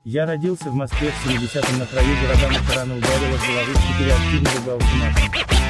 Я родился в Москве в 70-м, на краю города Махарана ударила с головы в 4 активного галсумаса.